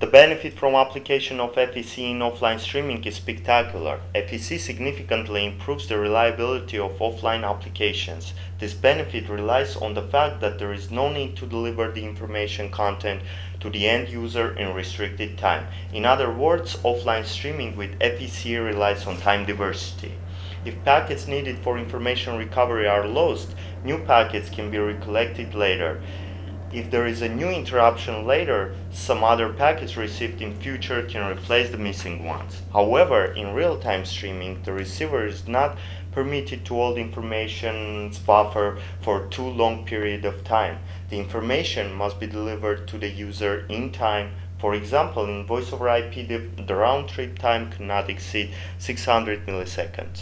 The benefit from application of FEC in offline streaming is spectacular. FEC significantly improves the reliability of offline applications. This benefit relies on the fact that there is no need to deliver the information content to the end user in restricted time. In other words, offline streaming with FEC relies on time diversity. If packets needed for information recovery are lost, new packets can be recollected later. If there is a new interruption later, some other packets received in future can replace the missing ones. However, in real-time streaming, the receiver is not permitted to hold information's buffer for too long period of time. The information must be delivered to the user in time. For example, in voice over IP, the round trip time cannot exceed 600 milliseconds.